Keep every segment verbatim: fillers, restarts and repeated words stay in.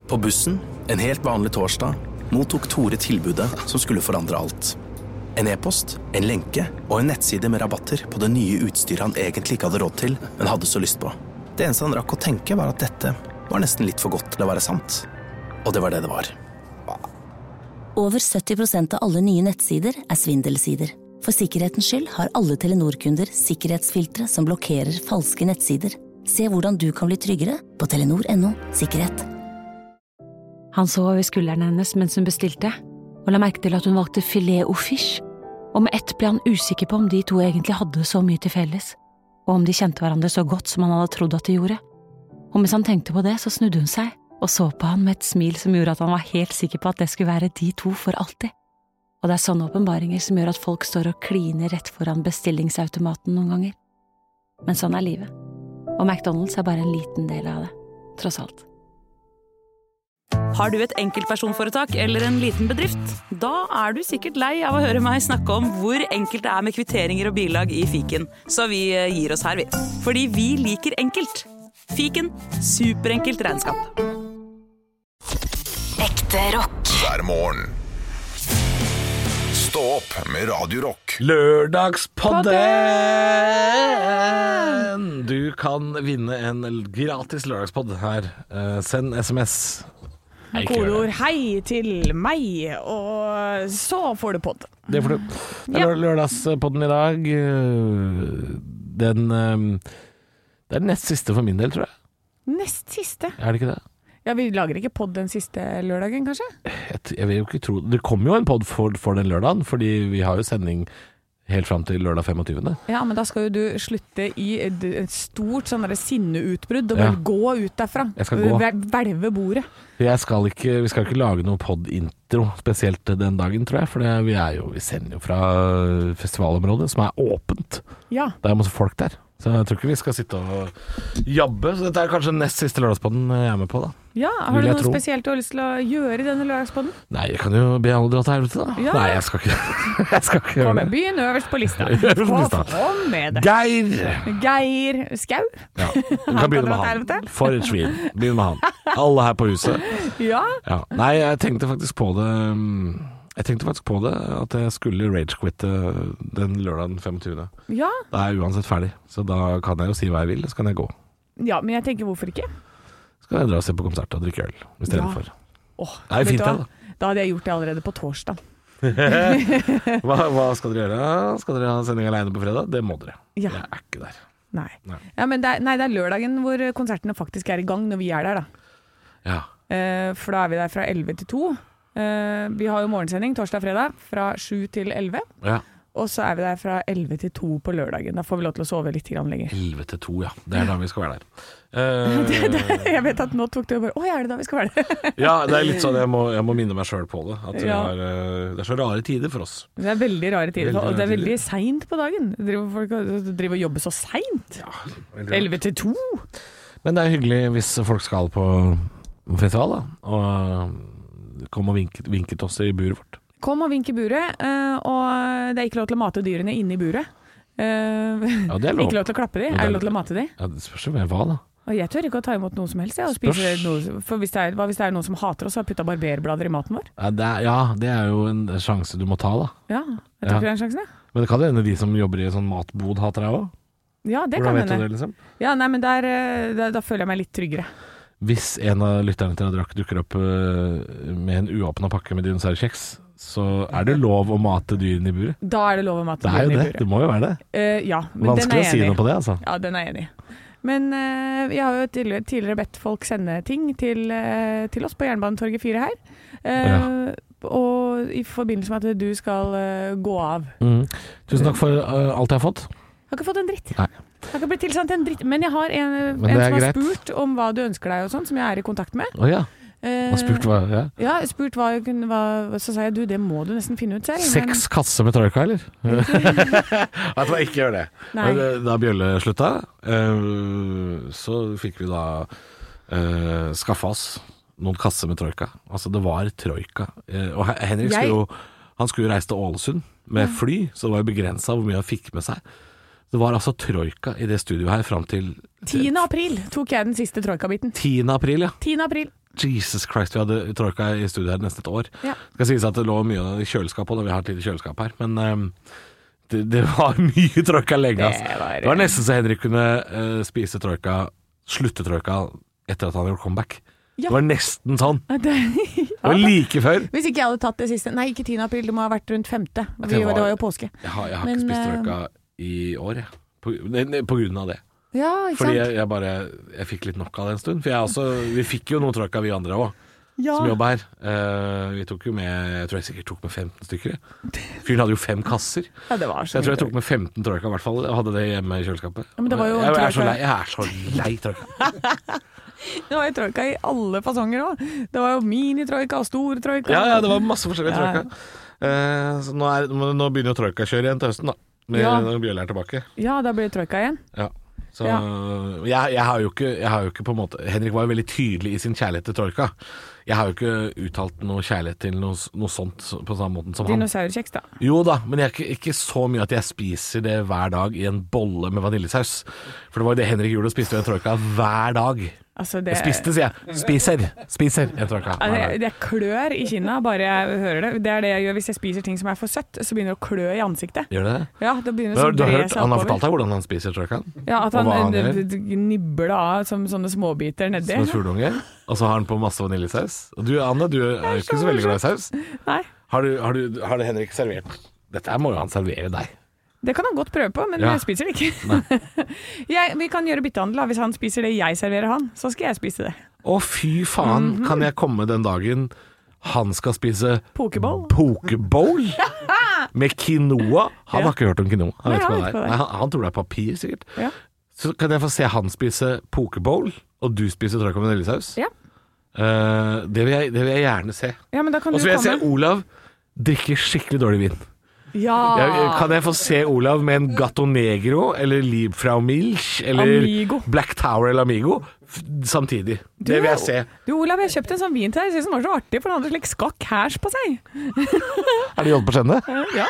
På bussen, en helt vanlig torsdag, mottok Tore tilbudet som skulle forandre alt. En e-post, en lenke og en nettside med rabatter på det nye utstyret han egentlig ikke hadde råd til, men hadde så lyst på. Det eneste han rakk å tenke var at dette var nesten litt for godt til å være sant. Og det var det det var. Over sytti prosent av alle nye nettsider er svindelsider. For sikkerhetens skyld har alle Telenor-kunder sikkerhetsfiltre som blokkerer falske nettsider. Se hvordan du kan bli tryggere på telenor punktum no sikkerhet. Han så over skulderen hennes mens hun bestilte, og la merke til at hun valgte filet au fish, og med ett ble han usikker på om de to egentlig hadde så mye til felles, og om de kjente hverandre så godt som han hadde trodd at de gjorde. Og mens han tenkte på det, så snudde hun seg, og så på han med et smil som gjorde at han var helt sikker på at det skulle være de to for alltid. Og det er sånne åpenbaringer som gjør at folk står og kliner rett foran bestillingsautomaten noen ganger. Men sånn er livet. Og McDonald's er bare en liten del av det, tross alt. Har du et enkeltpersonforetak eller en liten bedrift? Da er du sikkert lei av å høre meg snakke om hvor enkelt det er med kvitteringer og bilag i fiken. Så vi gir oss her, vi. Fordi vi liker enkelt. Fiken, superenkelt regnskap. Ekte rock. Hver morgen. Stå opp med Radio Rock. Lørdagspodden! Du kan vinne en gratis lørdagspodd her. Uh, send sms. Kodeord hei til meg, og så får du podd. Det får du. Det er lørdagspodden i dag. Den Det er nest siste for min del, tror jeg. Nest siste? Er det ikke det? Ja, vi lager ikke podd den siste lørdagen, kanskje? Jeg, jeg vil jo ikke tro det. kommer jo en podd for, for den lørdagen, fordi vi har jo sending helt frem til lørdag femogtyvende. Ja, men da skal jo du slutte i et, et stort sånn der sinneutbrudd og bare ja. gå ut derfra. Jeg skal gå. Hvelve bordet. Jeg skal ikke, vi skal ikke lage noe podd-intro spesielt den dagen, tror jeg, for det, vi, er jo, vi sender jo fra festivalområdet, som er åpent. Ja. Det er masse folk der. Så jeg tror ikke vi skal sitte og jabbe. Så dette er kanskje nest siste lørdagspodden jeg er med på, da. Ja, har du noe tro. spesielt du har lyst til å gjøre i denne lørdagspodden? Nei, jeg kan jo be alle dra til helvete, da. Ja. Nei, jeg skal ikke, jeg skal ikke gjøre det. Begynn øverst på lista. Kom med det. Geir! Geir Skau? Ja, du kan begynne med han. For et svin. Begynn med han. Alle her på huset. Ja. Ja. Nei, jeg tenkte faktisk på det Jeg tenkte faktisk på det At jeg skulle ragequitte den lørdagen femogtyvende. Ja. Da er jeg uansett ferdig. Så da kan jeg jo si hva jeg vil. Så kan jeg gå. Ja, men jeg tenker hvorfor ikke? Skal jeg dra og se på konsert og drikke øl i stedet ja. for. Åh, det er jo fint det da. Da hadde jeg gjort det allerede på torsdag. hva, hva skal dere gjøre? Skal dere ha sending alene på fredag? Det må dere. Ja. Jeg er ikke der. Nei. Nei. Ja, men det er, nei, det er lørdagen hvor konsertene faktisk er i gang når vi er der da. Ja. Uh, for da er vi der fra elleve til to. Uh, vi har jo morgensending torsdag-fredag fra sju til elleve. Ja. Og så er vi der fra elleve til to på lørdagen. Da får vi lov til å sove litt grann lenger. elleve til to, ja. Det er da vi skal være der. Uh, det, det, jeg vet at nå tok du bare, åh, er det da vi skal være der? Ja, det er litt sånn, jeg må, jeg må minne meg selv på det. At ja. det, er, det er så rare tider for oss. Det er veldig rare tider, veldig og det er veldig tider. Sent på dagen. Driver folk driver og jobber så sent. Ja, elleve til to. Men det er hyggelig hvis folk skal på festival, da. Og kom og vinket, vinket oss i buret vårt. Kom og vink i buret, og det er ikke lov til å mate dyrene inne i buret. Ja, det er lov. Ikke lov til å klappe de, er det lov til å mate de? Ja, det spørs jo med hva da. Og jeg tør ikke å ta imot noe som helst, ja, og spise noe, for hvis det, er, hva hvis det er noen som hater oss og har puttet barberblader i maten vår? Ja det, er, ja, det er jo en sjanse du må ta da. Ja, jeg tror ikke det er en sjanse, ja. Men det kan hende de som jobber i sånn matbod hater deg også. Ja, det Hvordan kan vet hende. du det, liksom? Ja, nei, men der, der, da føler jeg meg litt tryggere. Hvis en av lytterne til Drakk dukker opp med en uåpnet pakke med dinosaurkjeks, så er det lov å mate dyrene i buret. Da er det lov å mate dyrene i buret. Det er jo det, det må jo være det. Uh, ja, men vanskelig den er jeg å si enig. Noe på det, altså. Ja, den er jeg enig i. Men uh, jeg har jo tidligere, tidligere bedt folk sende ting til, uh, til oss på Jernbanetorget fire her. Uh, ja. Og i forbindelse med at du skal uh, gå av. Mm. Tusen takk for uh, alt jeg har fått. Jeg har ikke fått en dritt. Nei. Jeg har ikke blitt tilsendt en dritt, men jeg har en, en som har greit. spurt om hva du ønsker deg og sånn, som jeg er i kontakt med. Åja. Oh, har spurt hva, ja. Ja, spurt hva, hva, så sa jeg, du, det må du nesten finne ut selv. Seks men... kasser med troika, eller? Vet du hva, ikke gjør det. Nei. Da Bjølle slutta, så fikk vi da uh, skaffa oss noen kasser med troika. Altså, det var troika. Og Henrik skulle jo, han skulle jo reise til Ålesund med fly, så det var jo begrenset hvor mye han fikk med seg. Det var altså troika i det studioet her frem til tiende april tok jeg den siste troika-biten. tiende april, ja. tiende april. Jesus Christ, vi hadde troika i studiet her nesten et år. Ja. Skal sies at det lå mye i kjøleskapet, og vi har et lite kjøleskap her, men um, det, det var mye troika lenge. Altså. Det var- Det var nesten så Henrik kunne uh, spise troika, slutte troika etter at han hadde gjort comeback. Ja. Det var nesten sånn. Ja, det, Det var like før. Hvis ikke jeg hadde tatt det siste. Nei, ikke tiende april, det må ha vært rundt femte. Vi, det det, var- var jo påske. Jeg har, jeg har Men, ikke spist eh, troika i år, jeg. På, ne, ne, på grunn av det. Ja, ikke Fordi sant? jeg, jeg bare Jeg fikk litt nok av det en stund. For jeg også, vi fikk jo noe troika, vi andre òg, Ja. som jobba her. Eh, vi tok jo med Jeg tror jeg sikkert tok med femten stykker. jeg. Fyren hadde jo fem kasser. Ja, det var Så jeg tror jeg tok med femten troika, i hvert fall. Jeg hadde det hjemme i kjøleskapet. Ja, men det var jo jeg, jeg, er så troika- lei, jeg er så lei troika. Det var jo troika i alle fasonger òg. Det var jo mini-troika og stor troika. Ja, ja, det var masse forskjellige Ja. troika. Eh, så nå, er, nå begynner jo troikakjøret igjen til høsten, da. Med Ja. når Bjølle er tilbake. Ja, da blir det troika igjen. Ja. Så Ja. jeg, jeg, har jo ikke, jeg har jo ikke på en måte Henrik var jo veldig tydelig i sin kjærlighet til troika. Jeg har jo ikke uttalt noe kjærlighet til noe, noe sånt på samme måten som han. Dinosaurkjeks, da. Jo da, men jeg er ikke, ikke så mye at jeg spiser det hver dag i en bolle med vaniljesaus. For det var jo det Henrik gjorde, spiste jo en troika hver dag. Altså, det, Jeg spiste, sier jeg. Spiser. Spiser en troika Altså, hver jeg, dag. det klør i kinna bare jeg hører det. Det er det jeg gjør hvis jeg spiser ting som er for søtt. Så begynner det å klø i ansiktet. Gjør det det? Ja, det begynner Du har, å du har bre hørt, seg han har oppover. fortalt deg hvordan han spiser troikaen? Ja, at og han, hva han eh, gjør? d- d- nibber det av som sånne småbiter nedi. Som en fugleunger. Og så har han på masse vaniljesaus. Og du Anne, du er jo ikke så veldig glad i saus. Nei, Har, du, har, du, har det Henrik servert? Dette her må jo han servere deg. det kan han godt prøve på, men Ja. jeg spiser det ikke. jeg, vi kan gjøre byttehandel. da. Hvis han spiser det jeg serverer han, så skal jeg spise det. Å fy faen, Mhm. kan jeg komme den dagen han skal spise Pokeball. pokebowl med quinoa? Han Ja. har ikke hørt om quinoa. Han, Nei, vet ikke han hva vet det er. hva det er. Nei, han, han tror det er papir, sikkert. Ja. Så kan jeg få se han spise pokebowl, og du spiser troika med vaniljesaus? Ja. Eh, det, vil jeg, det vil jeg gjerne se. Ja, men da kan Og du så vil jeg se komme. Olav drikke skikkelig dårlig vin. Ja. Jeg, kan jeg få se Olav med en Gato Negro eller Liebfrau Milch eller Amigo. Black Tower eller Amigo f- samtidig? Du, det vil jeg se. Du, Olav, jeg kjøpte en sånn vin til deg. Jeg synes den var så artig, for den hadde slik skakk hæsj på seg. Er det J på skjenne? Ja.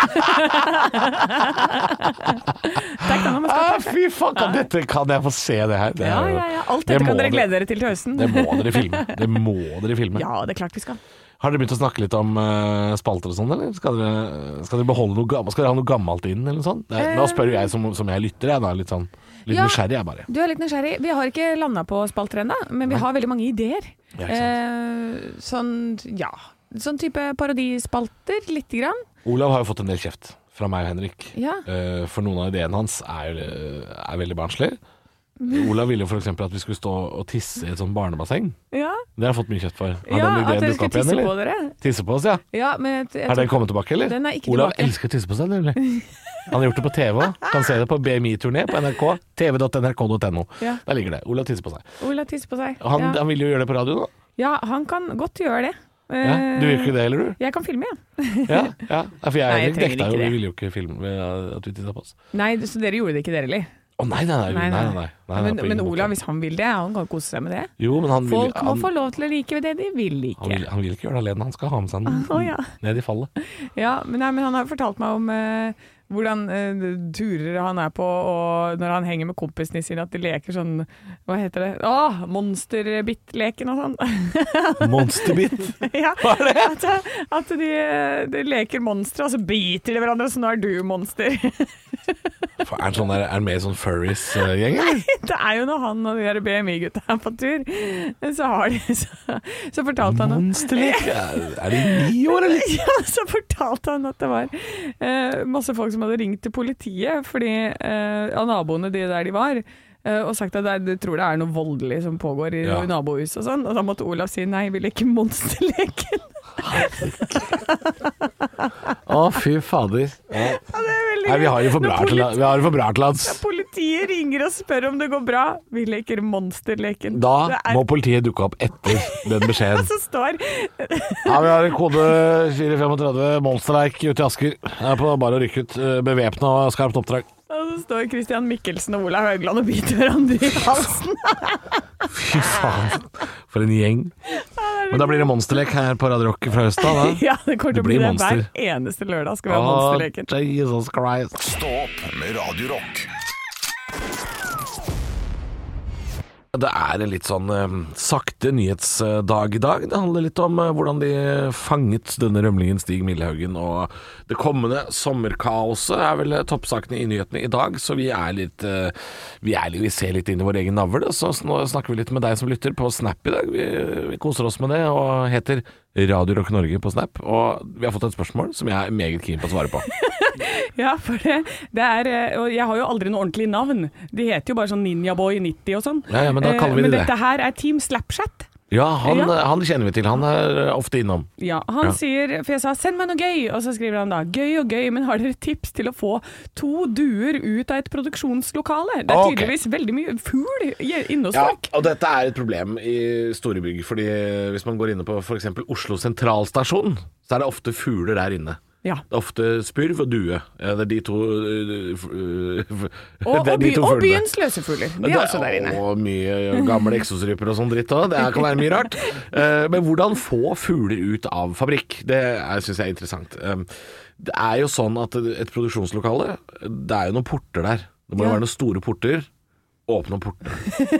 Takk, den har med Ah, skakk. fy faen, kan, dette, kan jeg få se det her? Det, er Ja, jo- ja, ja. Alt det dette må kan dere dere- glede dere til til høsten. Det må dere filme. Det må dere filme. Ja, det er klart vi skal. Har dere begynt å snakke litt om uh, spalter og sånn, eller? Skal dere, skal dere beholde noe gammelt? Skal dere ha noe gammelt inn, eller noe sånt? Det er, nå spør jo jeg som, som jeg lytter, jeg da, litt sånn litt Ja. nysgjerrig, jeg bare. Du er litt nysgjerrig. Vi har ikke landa på spalter ennå, men vi har veldig mange ideer. Ja, ikke sant. Eh, sånn, ja. Sånn type parodispalter, lite grann. Olav har jo fått en del kjeft fra meg og Henrik. Ja. Eh, for noen av ideene hans er, eh, er veldig barnslige. Olav ville jo for eksempel at vi skulle stå og tisse i et sånt barnebasseng. Ja, Det har jeg fått mye kjeft for. Har ja den at ideen dere dukket skal opp igjen, tisse på eller? dere. Tisse på oss, ja. Ja, men jeg, jeg Har den tror- kommet tilbake, eller? Den er ikke Olav tilbake. elsker å tisse på seg, nemlig. Han har gjort det på T V òg. Kan se det på B M I-turné på N R K. T V dot N R K dot N O. Ja. Der ligger det. Olav tisser på seg. Olav tisser på seg. Og Han, ja. han vil jo gjøre det på radio nå. ja, han kan godt gjøre det. Ja. Eh, Du vil ikke det, eller du? Jeg kan filme, ja. Ja, ja. Ja, for jeg Nei, jeg og Henrik trenger dekta ikke jo, det. vi ville jo ikke filme med at vi tissa på oss. Nei, så dere gjorde det ikke, dere heller. Å nei, nei, nei. nei, nei, nei, nei, men, på ingen men måte. Olav, hvis han vil det, han kan kose seg med det. Jo, men han vil, Folk må han, få lov til å like det de vil han, like. vil, han vil ikke gjøre det alene. Han skal ha med seg noen Å, ja. ned i fallet. Ja, men, nei, men han har fortalt meg om eh, hvordan eh, turer han er på, og når han henger med kompisene sine, at de leker sånn, hva heter det? Åh, monsterbit-leken og sånn. Monsterbit. ja, Hva er det? At, at de, de leker monstre, og så biter de hverandre, så nå er du monster. Er han sånn der, er han med i sånn Furries-gjeng, eller? Det er jo når han og de der B M I-gutta er på tur, så har de så, så fortalte han at Monsterlek? Er er de ni år, eller? Ja, så fortalte han at det var eh, masse folk som hadde ringt til politiet fordi eh, av naboene de der de var, eh, og sagt at de tror det er noe voldelig som pågår i Ja. nabohuset og sånn, og da måtte Olav si nei, vi leker monsterleken. Å, fy fader. Ja. Ja, det er veldig Nei, vi har det for bra Når til, politi- vi har det for bra til hans. Politiet ringer og spør om det går bra. Vi leker monsterleken. Da Det er- må politiet dukke opp etter den beskjeden. så står Ja, vi har en kode fire tre fem monsterleik ute i Asker. Det er på bare å rykke ut. Bevæpna og skarpt oppdrag. Og så står Christian Mikkelsen og Olav Haugland og biter hverandre i halsen. Fy faen, for en gjeng. Men da blir det monsterlek her på Radio Rock fra høsten, da. Ja, det kommer til Det å bli blir det monster. hver eneste lørdag skal vi ha Å, monsterleken. Jesus Christ. Stå opp med Radio Rock. Det er en litt sånn eh, sakte nyhetsdag i dag. Det handler litt om eh, hvordan de fanget denne rømlingen Stig Millehaugen, og det kommende sommerkaoset er vel toppsakene i nyhetene i dag, så vi er litt eh, vi, er, vi ser litt inn i vår egen navl, så nå snakker vi litt med deg som lytter på Snap i dag. Vi, vi koser oss med det, og heter Radio Rock Norge på Snap, og vi har fått et spørsmål som jeg er meget keen på å svare på. Ja, for det, det er, og jeg har jo aldri noe ordentlig navn. De heter jo bare sånn Ninjaboy nitti og sånn. Ja, ja, men da kaller vi det men det. dette her er Team Slapchat. Ja, han, Ja. han kjenner vi til. Han er ofte innom. Ja, han Ja. sier, for jeg sa send meg noe gøy, og så skriver han da gøy og gøy, men har dere tips til å få to duer ut av et produksjonslokale? Det er Ok. tydeligvis veldig mye fugl i- inne hos Ja, folk. og dette er et problem i store bygg, fordi hvis man går inne på for eksempel Oslo sentralstasjon, så er det ofte fugler der inne. Ja. Det er ofte spurv og due. Ja, det er de to øh, f- øh, f- Og, det er og, de by, to og fuglene. byens løsefugler, de er også der inne. Og mye gamle eksosryper og sånn dritt også. Det kan være mye rart. Eh, Men hvordan få fugler ut av fabrikk? Det syns jeg er interessant. Eh, Det er jo sånn at et produksjonslokale, det er jo noen porter der. Det må jo Ja. være noen store porter. Åpne portene.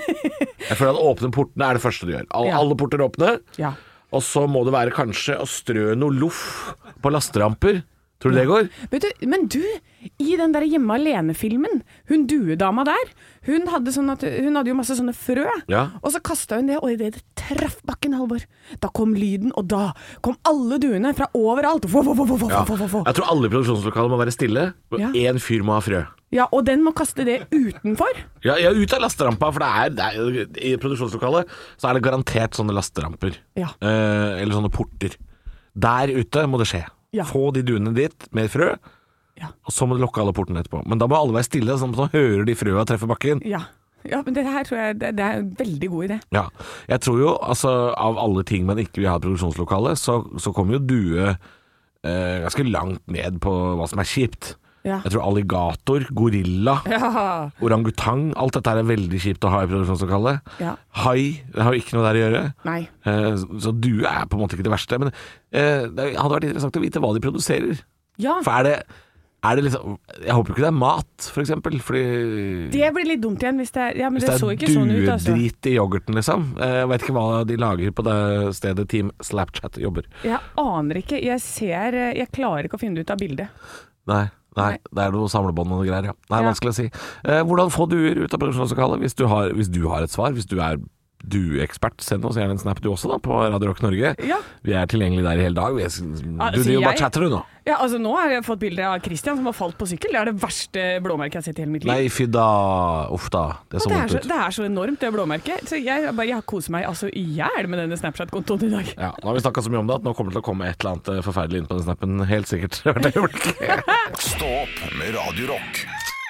Jeg føler at åpne portene er det første du gjør. Alle, Ja. alle porter åpne. Ja. Og så må det være kanskje å strø noe loff på lasteramper. Tror du det går? Vet du, men du, i den der Hjemme alene-filmen, hun duedama der, hun hadde, sånn at, hun hadde jo masse sånne frø, Ja. og så kastet hun det, og i det det traff bakken, Halvor, da kom lyden, og da kom alle duene fra overalt. Få, få, få, få, få, Ja. få, få, få. Jeg tror alle produksjonslokaler må være stille, og Ja. én fyr må ha frø. Ja, og den må kaste det utenfor. Ja, ja, ut av lasterampa, for det er, det er i produksjonslokalet så er det garantert sånne lasteramper. Ja. Eh, eller sånne porter. Der ute må det skje. Ja. Få de duene dit med frø, Ja. og så må du lukke alle portene etterpå. Men da må alle være stille, sånn at man hører de frøa treffe bakken. Ja. Ja, men det her tror jeg, det, det er en veldig god idé. Ja. Jeg tror jo, altså, av alle ting man ikke vil ha i produksjonslokale, så, så kommer jo due eh, ganske langt ned på hva som er kjipt. Ja. Jeg tror alligator, gorilla, Ja. orangutang, alt dette er veldig kjipt å ha i produksjonslokale. Ja. Hai, det har jo ikke noe der å gjøre. Nei. Eh, Så due er på en måte ikke det verste. Men eh, det hadde vært interessant å vite hva de produserer. Ja, For er det, er det liksom Jeg håper ikke det er mat, for eksempel. Fordi det blir litt dumt igjen hvis det er, ja, men hvis det, det så er ikke sånn ut, altså. duedrit i yoghurten, liksom. Eh, Jeg vet ikke hva de lager på det stedet Team Slapchat jobber. Jeg aner ikke, jeg ser, jeg klarer ikke å finne det ut av bildet. Nei. Nei, Nei. det er noe samlebånd og noe greier, ja. Nei, Ja. vanskelig å si. Eh, hvordan få duer ut av produksjonslokalet? Hvis du har, hvis du har et svar, hvis du er dueekspert, send oss gjerne en snap du også da, på Radio Rock Norge. Ja. Vi er tilgjengelig der i hele dag. Vi er, Ja, du altså, driver bare jeg- chatter du nå. Ja, altså nå har jeg fått bilder av Christian som har falt på sykkel. Det er det verste blåmerket jeg har sett i hele mitt liv. Nei, fy da. Uff da. Det er så Og det, er vondt så, ut. det er så enormt, det blåmerket. Så jeg, bare, jeg har koset meg altså i hjel med denne Snapchat-kontoen i dag. Ja, nå har vi snakket så mye om det at nå kommer det til å komme et eller annet eh, forferdelig inn på den snappen. Helt sikkert. hvert øyeblikk. Stå opp med Radio Rock.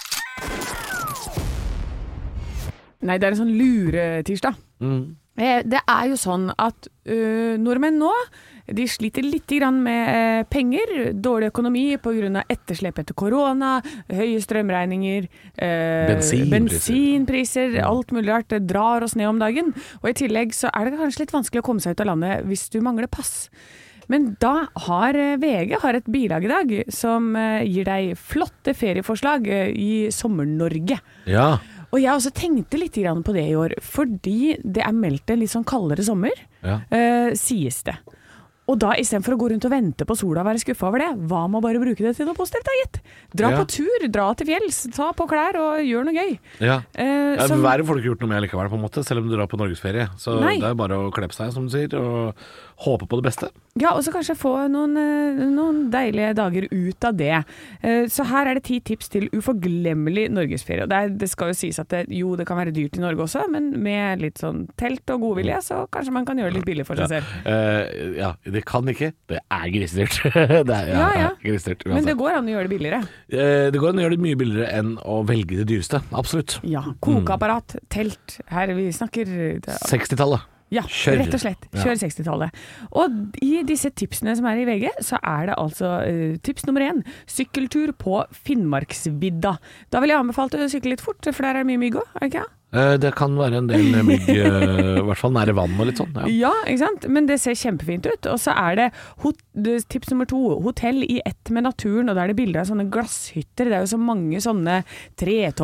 Nei, det er en sånn luretirsdag. Mm. Eh, Det er jo sånn at ø, nordmenn nå de sliter litt grann med eh, penger, dårlig økonomi på grunn av etterslep etter korona, høye strømregninger, eh, Bensinpriser. bensinpriser, alt mulig rart. Det drar oss ned om dagen. Og i tillegg så er det kanskje litt vanskelig å komme seg ut av landet hvis du mangler pass. Men da har eh, V G har et bilag i dag som eh, gir deg flotte ferieforslag eh, i Sommer-Norge. Ja. Og jeg også tenkte litt grann på det i år, fordi det er meldt en litt sånn kaldere sommer, Ja. eh, sies det. Og da, i stedet for å gå rundt og vente på sola og være skuffa over det, hva med å bare bruke det til noe positivt, da, gitt? Dra Ja. på tur, dra til fjells, ta på klær og gjør noe gøy. Ja. Eh, Ja, som- Været får du ikke gjort noe med likevel, på en måte, selv om du drar på norgesferie. Så Nei. det er bare å kle på seg, som du sier, og håpe på det beste. Ja, og så kanskje få noen, eh, noen deilige dager ut av det. Eh, Så her er det ti tips til uforglemmelig norgesferie. Og det, er, det skal jo sies at det, jo, det kan være dyrt i Norge også, men med litt sånn telt og godvilje, så kanskje man kan gjøre det litt billig for seg selv. Eh, ja, det kan ikke. Det er grisedyrt. det er ja, Ja, ja. grisedyrt Men det uansett. går an å gjøre det billigere. Eh, det går an å gjøre det mye billigere enn å velge det dyreste. Absolutt. Ja, kokeapparat, telt, her vi snakker det, sekstitallet. Ja, Kjør. rett og slett. Ja. Kjør sekstitallet. Og i disse tipsene som er i V G, så er det altså eh, tips nummer én, sykkeltur på Finnmarksvidda. Da vil jeg anbefale å sykle litt fort, for der er det mye mygg også, er det ikke? Eh, det kan være en del mygg, eh, i hvert fall nære vann og litt sånn. Ja. Ja, ikke sant? Men det ser kjempefint ut. Og så er det hot det- tips nummer to, hotell i ett med naturen, og da er det bilder av sånne glasshytter. Det er jo så mange sånne tretopphytter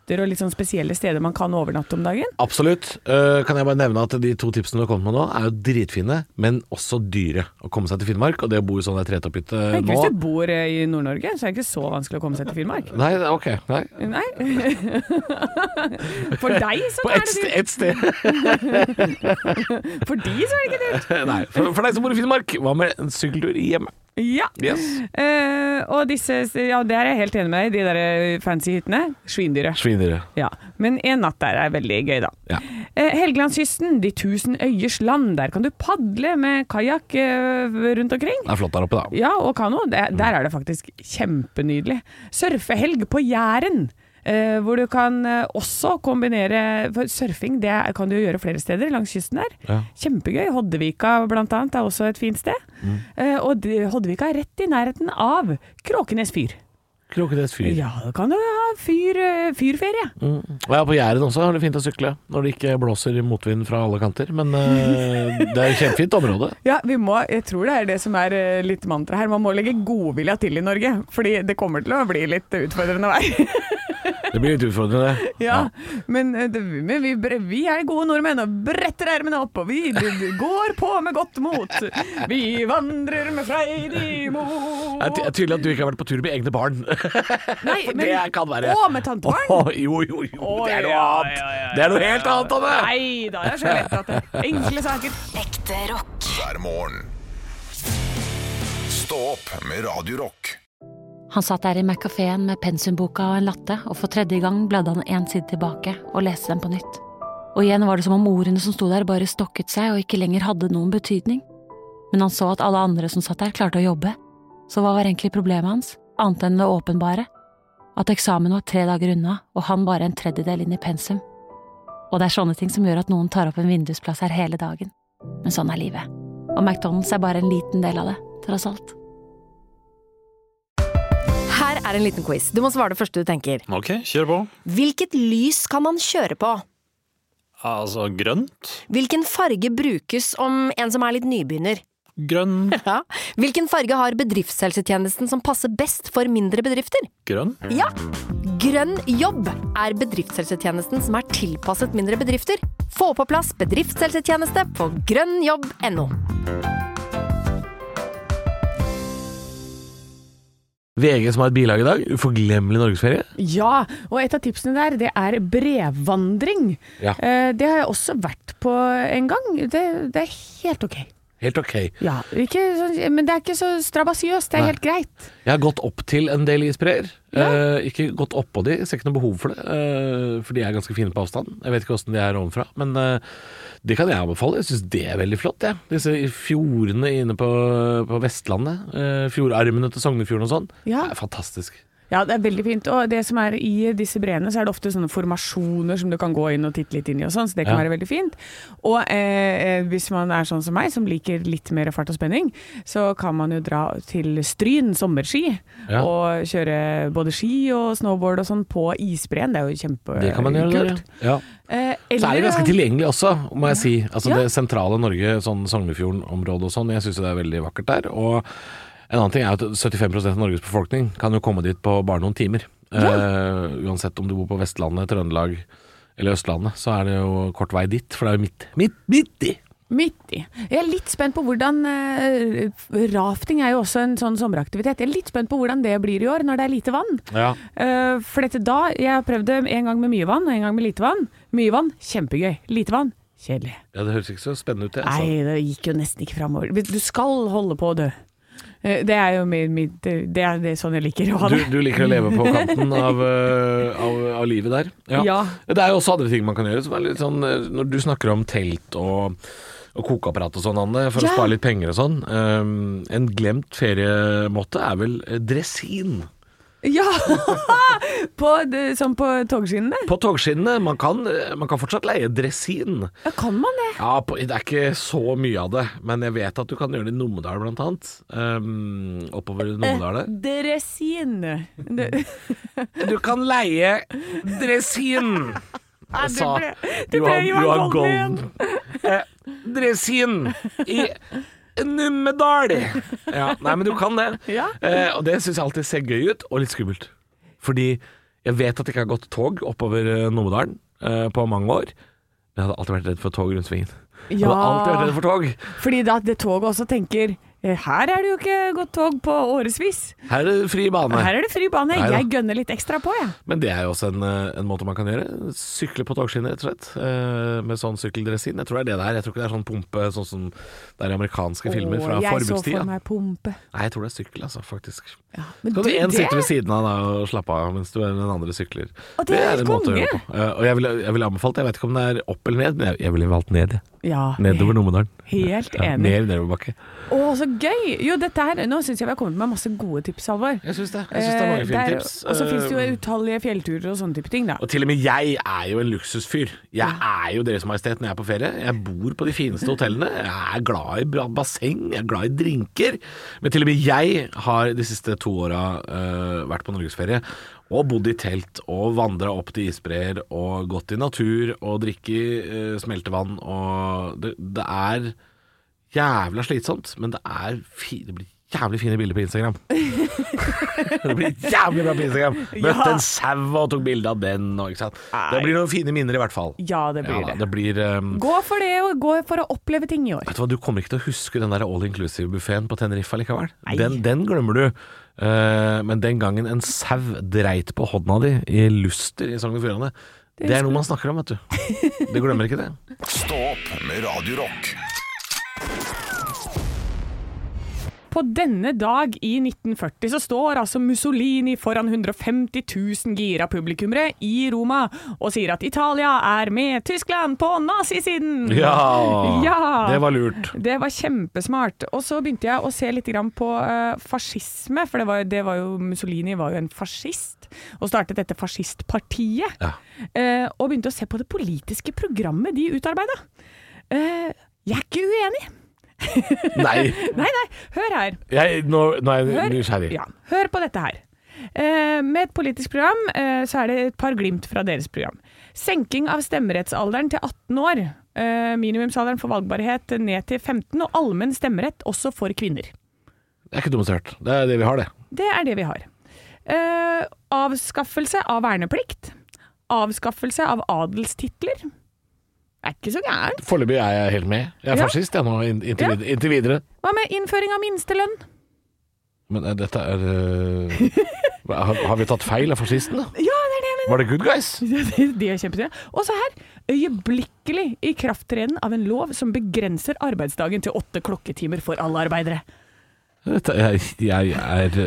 hytter og litt sånn spesielle steder man kan overnatte om dagen? Absolutt. Uh, kan jeg bare nevne at de to tipsene du har kommet med nå er jo dritfine, men også dyre å komme seg til Finnmark, og det å bo i sånn der tretopphytte nå. Hvis du bor i Nord-Norge, så er det ikke så vanskelig å komme seg til Finnmark. Nei, ok. Nei. Nei. For deg så På er et det sted, et sted. For de så er det ikke dyrt. Nei, for, for deg som bor i Finnmark, hva med en sykkeltur hjemme? Ja, yes. uh, og disse, ja, der er jeg helt enig med deg, de der fancy hyttene, svindyre. Svindyre. Ja, men en natt der er veldig gøy da. Ja. Uh, Helgelandskysten, de tusen øyers land, der kan du padle med kajak uh, rundt omkring. Det er flott der oppe da. Ja, og kano, det, der er det faktisk kjempenydelig. Surfehelg på Jæren. Uh, hvor du kan uh, også kombinere, for surfing det er, kan du gjøre flere steder langs kysten der. Ja. Kjempegøy. Hoddevika blant annet er også et fint sted. Mm. Uh, og de, Hoddevika er rett i nærheten av Kråkenes fyr. Kråkenes fyr. Ja, da kan du ha fyr, uh, fyrferie. Mm. Og ja, på Jæren også har det fint å sykle, når det ikke blåser motvind fra alle kanter. Men uh, det er et kjempefint område. Ja, vi må, jeg tror det er det som er uh, litt mantra her. Man må legge godvilja til i Norge, fordi det kommer til å bli litt utfordrende vei. Det blir litt utfordrende. Ja, ja. Men, det, men vi, vi er gode nordmenn og bretter ermene opp, og vi går på med godt mot. Vi vandrer med freidig mot. Jeg, jeg tviler at du ikke har vært på tur med egne barn. Nei, men, det kan være. Å, med tantebarn? Oh, jo, jo, jo. Oh, det er noe ja, annet. Ja, ja, ja. Det er noe helt annet, Anne. Nei, da er det så lett at det er enkle saker. Ekte rock. Hver morgen. Stå opp med Radio Rock. Han satt der i McCaféen med pensumboka og en latte, og for tredje gang bladde han en side tilbake og leste den på nytt. Og igjen var det som om ordene som sto der bare stokket seg og ikke lenger hadde noen betydning. Men han så at alle andre som satt der klarte å jobbe. Så hva var egentlig problemet hans, annet enn det åpenbare? At eksamen var tre dager unna, og han bare en tredjedel inn i pensum. Og det er sånne ting som gjør at noen tar opp en vindusplass her hele dagen. Men sånn er livet. Og McDonald's er bare en liten del av det, tross alt. Her er en liten quiz. Du må svare det første du tenker. Ok, kjør på. Hvilket lys kan man kjøre på? Altså, grønt. Hvilken farge brukes om en som er litt nybegynner? Grønn. Ja. Hvilken farge har bedriftshelsetjenesten som passer best for mindre bedrifter? Grønn. Ja. Grønn jobb er bedriftshelsetjenesten som er tilpasset mindre bedrifter. Få på plass bedriftshelsetjeneste på grønnjobb punktum no. V G som har et bilag i dag, uforglemmelig norgesferie. Ja, og et av tipsene der, det er brevvandring. Ja. Det har jeg også vært på en gang. Det, det er helt ok. Helt ok. Ja, ikke, men det er ikke så strabasiøst, det er Nei. Helt greit. Jeg har gått opp til en del isbreer. Ja. Eh, ikke gått opp på de, ser ikke noe behov for det, eh, for de er ganske fine på avstand. Jeg vet ikke hvordan de er ovenfra, men eh, det kan jeg anbefale. Jeg synes det er veldig flott, ja. Disse fjordene inne på, på Vestlandet, eh, fjordarmene til Sognefjorden og sånn, ja. Det er fantastisk. Ja, det er veldig fint, og det som er i disse brevene, så er det ofte sånne formasjoner som du kan gå inn og titte litt inn i og sånn, så det kan ja. Være veldig fint. Og eh, hvis man er sånn som meg, som liker litt mer fart og spenning, så kan man jo dra til Stryn sommerski, ja. Og kjøre både ski og snowboard og sånn på isbreen, det er jo kjempekult. Det kan man gjøre der, ja. Eh, eller, så er det ganske tilgjengelig også, må jeg si. Altså ja. Det sentrale Norge, sånn Sognefjorden-området og sånn, jeg synes det er veldig vakkert der, og en annen ting er at syttifem prosent av Norges befolkning kan jo komme dit på bare noen timer. Ja. Uh, uansett om du bor på Vestlandet, Trøndelag eller Østlandet, så er det jo kort vei dit, for det er jo midt, midt, midt i. Midt i. Jeg er litt spent på hvordan uh, rafting er jo også en sånn sommeraktivitet. Jeg er litt spent på hvordan det blir i år når det er lite vann. Ja. Uh, for dette da, jeg har prøvd det en gang med mye vann og en gang med lite vann. Mye vann, kjempegøy. Lite vann, kjedelig. Ja, det høres ikke så spennende ut det. Altså. Nei, det gikk jo nesten ikke fremover. Du skal holde på, du. Det er jo mitt, mitt, det er det sånn jeg liker å ha det. Du, du liker å leve på kanten av, av, av livet der. Ja. Ja. Det er jo også andre ting man kan gjøre. Som er litt sånn, når du snakker om telt og, og kokeapparat og sånn, Anne, for ja. Å spare litt penger og sånn. Um, en glemt feriemåte er vel dresin. Ja, på, som på togskinnene? På togskinnene. Man kan, man kan fortsatt leie dresin. Ja, kan man det? Ja, på, det er ikke så mye av det, men jeg vet at du kan gjøre det i Numedal blant annet. Um, oppover i Numedal. Eh, dresin. Du kan leie dresin. Ja, det ble, det ble Johan Golden igjen. Eh, dresin i Numedal. Ja, nei, men du kan det. Ja. Eh, og det synes jeg alltid ser gøy ut, og litt skummelt. Fordi Jeg vet at det ikke har gått tog oppover eh, Numedalen eh, på mange år. Men jeg hadde alltid vært redd for tog rundt svingen. Jeg Ja, hadde alltid vært redd for tog. fordi da det toget også tenker her er det jo ikke gått tog på årevis. Her er det fri bane. Her er det fri bane. Neida. Jeg gønner litt ekstra på, jeg. Men det er jo også en, en måte man kan gjøre. Sykle på togskinner, rett og slett. Eh, med sånn sykkeldressin. Jeg tror det er det der. Jeg tror ikke det er sånn pumpe, sånn som det er i amerikanske filmer fra Åh, jeg så forbudstida. for meg pumpe. Nei, jeg tror det er sykkel, altså, faktisk. Ja, men Skal du du, en det- sitte ved siden av da og slappe av mens du er den andre sykler. Og det er en måte å konge. gjøre på. Eh, og jeg ville jeg vil anbefalt, jeg vet ikke om det er opp eller ned, men jeg, jeg ville valgt ned. Ja, Nedover Numedalen. helt Ja, enig. mer nedoverbakke. Å, så gøy! Jo, dette her, nå syns jeg vi har kommet med masse gode tips, Halvor. Jeg syns det. Jeg synes det er mange Eh, fine der- tips. Og så Eh, finnes det jo utallige fjellturer og sånne type ting, da. Og til og med jeg er jo en luksusfyr. Jeg er jo Deres Majestet når jeg er på ferie. Jeg bor på de fineste hotellene. Jeg er glad i bra basseng, jeg er glad i drinker. Men til og med jeg har de siste to åra uh, vært på norgesferie og bodd i telt og vandra opp til isbreer og gått i natur og drikke uh, smeltevann. Og det, det er jævla slitsomt, men det er fi, det blir jævlig fine bilder på Instagram. Det blir jævlig bra på Instagram. Møtte Ja. en sau og tok bilde av den. Og, ikke sant? Det blir noen fine minner i hvert fall. Ja, det blir Ja, det. det blir um, Gå for det, og gå for å oppleve ting i år. Vet du hva, du kommer ikke til å huske den der all-inclusive-buffeten på Tenerife likevel. Nei. Den, den glemmer du. Eh, men den gangen en sau dreit på hånda di i Luster i Sogn og Fjordane, det er noe man snakker om, vet du. Det glemmer ikke det. Stå opp med Radio Rock. På denne dag i nitten førti så står altså Mussolini foran hundre og femti tusen gira publikummere i Roma og sier at Italia er med Tyskland på nazisiden. Ja, Ja. det var lurt. Det var kjempesmart. Og så begynte jeg å se litt grann på uh, fascisme, for det var, det var jo, Mussolini var jo en fascist, og startet dette fascistpartiet. Ja. Uh, og begynte å se på det politiske programmet de utarbeidet. Uh, jeg er ikke uenig. Nei, Nei, nei, hør her. jeg, nå, nå er jeg Hør, nysgjerrig. ja, hør på dette her. Eh, med et politisk program eh, så er det et par glimt fra deres program. Senking av stemmerettsalderen til atten år. Eh, minimumsalderen for valgbarhet ned til femten, og allmenn stemmerett også for kvinner. Det er ikke dumt hørt. Det er det vi har, det. Det er det vi har. Eh, avskaffelse av verneplikt. Avskaffelse av adelstitler. Er ikke så gærent. Foreløpig er jeg helt med. Jeg er Ja. fascist, jeg nå, inn- inntil, Ja. vid- inntil videre. Hva med innføring av minstelønn? Men eh, dette er eh, har, har vi tatt feil av fascistene? Ja, det er det jeg mener. Var det good guys? De er kjempetøye. Og så her, øyeblikkelig ikrafttreden av en lov som begrenser arbeidsdagen til åtte klokketimer for alle arbeidere. Dette, jeg, jeg er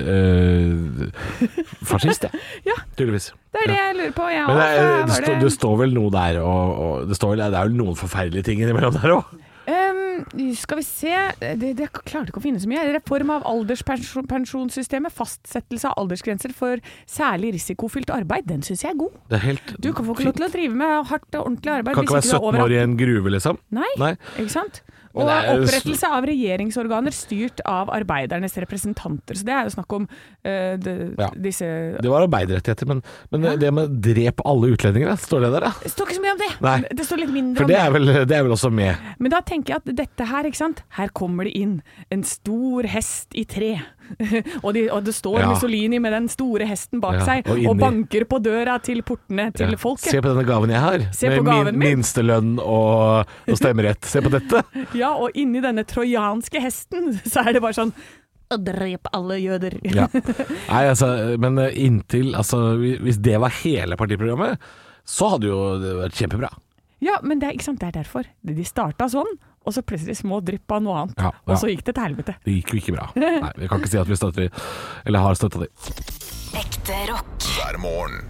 øh, fascist, jeg. Ja. Tydeligvis. Det er det jeg lurer på. Jeg Men det, også, er, det, var står, det står vel noe der, og, og det, står, vel- det er vel noen forferdelige ting innimellom der òg. Ehm, skal vi se, det, det klarte ikke å finne så mye. Reform av alderspensjonssystemet, fastsettelse av aldersgrenser for særlig risikofylt arbeid, den synes jeg er god. Det er helt Du kan få ikke lov til å drive med hardt og ordentlig arbeid. Kan ikke være hvis du er over sytten år i en gruve, liksom. Nei, Nei. ikke sant? Men Og det er jo- opprettelse av regjeringsorganer styrt av arbeidernes representanter. Så det er jo snakk om eh, det, Ja. disse Det var arbeiderrettigheter, men, men det med drep alle utlendinger, da, står det der, da? Det står ikke så mye om det. Nei. Det står litt mindre For om det det. er, vel, det er vel også med. Men da tenker jeg at dette her, ikke sant? Her kommer det inn en stor hest i tre. og, de, og det står Ja. Mussolini med den store hesten bak Ja, seg og og, inni- banker på døra til portene til Ja. folket. Se på denne gaven jeg har, Se med på gaven min, min. minstelønn og, og stemmerett. Se på dette. Ja, og inni denne trojanske hesten så er det bare sånn å drepe alle jøder. Ja. Nei, altså, men inntil altså, hvis det var hele partiprogrammet, så hadde jo det vært kjempebra. Ja, men det er, ikke sant, det er derfor. De starta sånn, og så plutselig små drypp av noe annet. Ja, ja. Og så gikk det til helvete. Det gikk jo ikke bra. Nei, vi kan ikke si at vi støtter eller har støtta de. Ekte rock. hver morgen.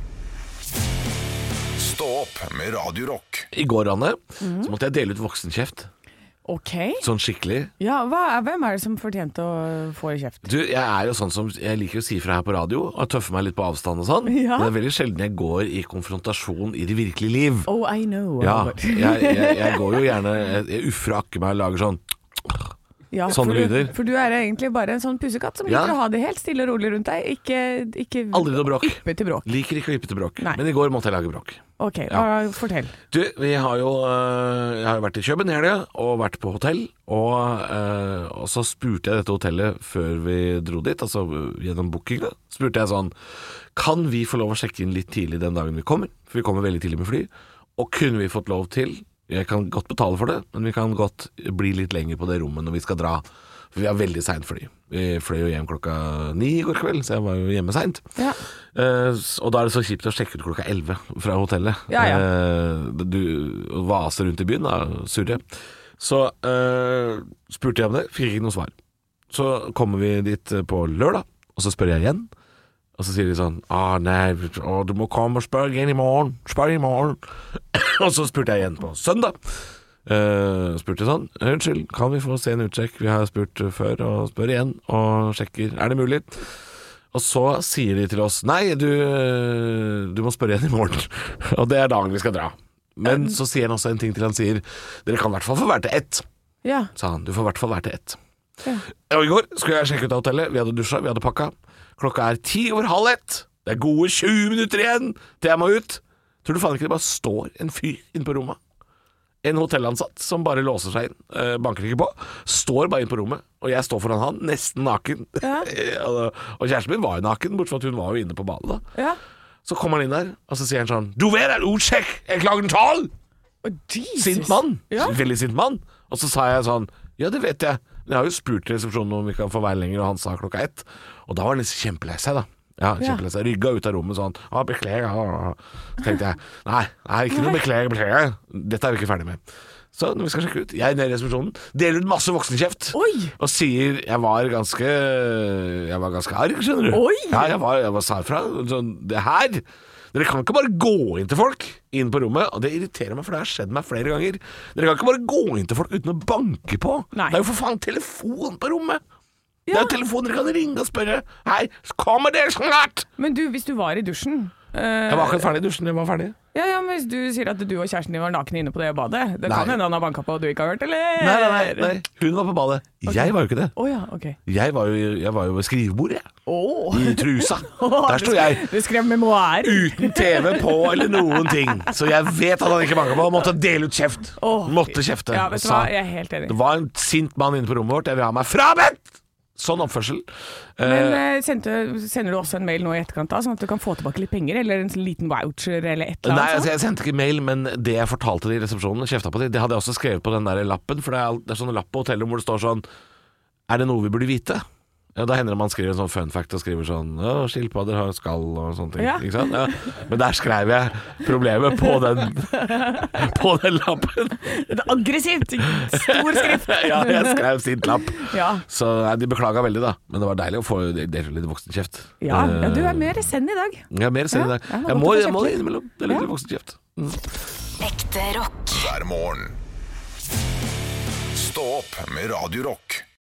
Stå opp med Radio Rock. I går, Anne, så måtte jeg dele ut voksenkjeft. Ok. Sånn skikkelig. Ja, hva, hvem er det som fortjente å få i kjeft? Du, jeg er jo sånn som Jeg liker å si fra her på radio og tøffe meg litt på avstand og sånn. Ja. Men det er veldig sjelden jeg går i konfrontasjon i det virkelige liv. Oh, I know. Ja, Albert. jeg, jeg, jeg går jo gjerne Jeg, jeg uffer og akker meg og lager sånn. Ja, sånne for du, lyder. For du er egentlig bare en sånn pussekatt som Ja. liker å ha det helt stille og rolig rundt deg. Ikke, ikke Aldri noe bråk. yppe til bråk. Liker ikke å yppe til bråk. Nei. Men i går måtte jeg lage bråk. Ok, hva, fortell. Du, vi har jo øh, Jeg har jo vært i København i helga og vært på hotell. Og, øh, og og så spurte jeg dette hotellet før vi dro dit, altså gjennom booking da, spurte jeg sånn, kan vi få lov å sjekke inn litt tidlig den dagen vi kommer? For vi kommer veldig tidlig med fly, og kunne vi fått lov til, jeg kan godt betale for det, men vi kan godt bli litt lenger på det rommet når vi skal dra, for vi har veldig sent fly. Vi fløy jo hjem klokka ni i går kveld, så jeg var jo hjemme sent. Ja. Eh, og da er det så kjipt å sjekke ut klokka elleve fra hotellet. Ja, ja. Eh, du vaser rundt i byen, da, surre. Så eh, spurte jeg om det, fikk ikke noe svar. Så kommer vi dit på lørdag, og så spør jeg igjen. Og så sier de sånn, ah nei, å, du må komme og spørre igjen i morgen, spør i morgen. Og så spurte jeg igjen på søndag. Uh, spurte sånn, unnskyld, kan vi få se en utsjekk? Vi har spurt før og spør igjen og sjekker, er det mulig? Og så sier de til oss, nei, du, du må spørre igjen i morgen. Og det er dagen vi skal dra. Men så sier han også en ting til, han sier, dere kan i hvert fall få være til ett. Ja. Sa han, du får i hvert fall være til ett. Ja. Og i går skulle jeg sjekke ut av hotellet, vi hadde dusja, vi hadde pakka. Klokka er ti over halv ett. Det er gode tjue minutter igjen til jeg må ut. Tror du faen ikke det bare står en fyr inne på rommet? En hotellansatt som bare låser seg inn, øh, banker ikke på, står bare inn på rommet, og jeg står foran han, nesten naken. Ja. Og kjæresten min var jo naken, bortsett fra at hun var jo inne på badet da. Ja. Så kommer han inn der, og så sier han sånn, du vet det, utsjekk, jeg klager en tall! Oh, sint mann, ja. Veldig sint mann. Og så sa jeg sånn, ja det vet jeg, men jeg har jo spurt resepsjonen om vi kan få være lenger, og han sa klokka ett. Og da var han litt kjempelei seg da. Ja, kjempelei seg, rygga ut av rommet sånn, ah, beklager, ah. Så tenkte jeg, nei, nei, ikke noe beklager, beklager, dette er vi ikke ferdig med. Så når vi skal sjekke ut, jeg er nede i resepsjonen, deler ut masse voksenkjeft, og sier, jeg var ganske, jeg var ganske arg, skjønner du? Oi. Ja, jeg var, jeg var sa fra, sånn, det her, dere kan ikke bare gå inn til folk, inn på rommet, og det irriterer meg, for det har skjedd meg flere ganger. Dere kan ikke bare gå inn til folk uten å banke på. Nei. Det er jo for faen telefon på rommet. Ja. Det er jo telefonen, dere kan ringe og spørre, hei, kommer dere snart? Men du, hvis du var i dusjen... Uh, jeg var akkurat ferdig i dusjen, jeg var ferdig. Ja, ja, men hvis du sier at du og kjæresten din var naken inne på det badet, det nei. Kan hende han har banket på og du ikke har hørt, eller? Nei, nei, nei, nei. Hun var på badet. Okay. Jeg var jo ikke det. Oh, ja, okay. jeg, var jo, jeg var jo ved skrivebordet, oh. I trusa. Der stod jeg. Du skrev memoir. Uten T V på eller noen ting. Så jeg vet at han ikke banket på, og måtte dele ut kjeft. Oh. Måtte kjefte. Ja, vet du hva, jeg er helt enig. Det var en sint mann inne på rommet vårt, jeg vil ha meg frabedt! Sånn oppførsel. Men uh, sendte, sender du også en mail nå i etterkant da, sånn at du kan få tilbake litt penger, eller en liten voucher eller et eller annet? Nei, altså, jeg sendte ikke mail, men det jeg fortalte de i resepsjonen, kjefta på de, det hadde jeg også skrevet på den der lappen, for det er, det er sånn lapp på hotellet hvor det står sånn, er det noe vi burde vite? Ja, da hender det man skriver en sånn fun fact og skriver sånn, å, skilpadder har skall og sånne ting, ja. Ikke sant? Ja. Men der skrev jeg problemet på den, på den lappen. Det er aggressivt, stor skrift. Ja, jeg skrev sint lapp. Ja. Så nei, de beklaget veldig da, men det var deilig å få delt litt voksenkjeft. Ja, ja, du er mer senn i dag. Ja, mer senn i dag. Ja, jeg må, jeg må det innimellom, det er litt ja. Voksenkjeft. Mm. Ekte rock. Hver morgen. Stå opp med Radio Rock.